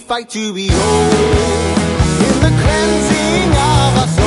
fight to be whole in the cleansing of our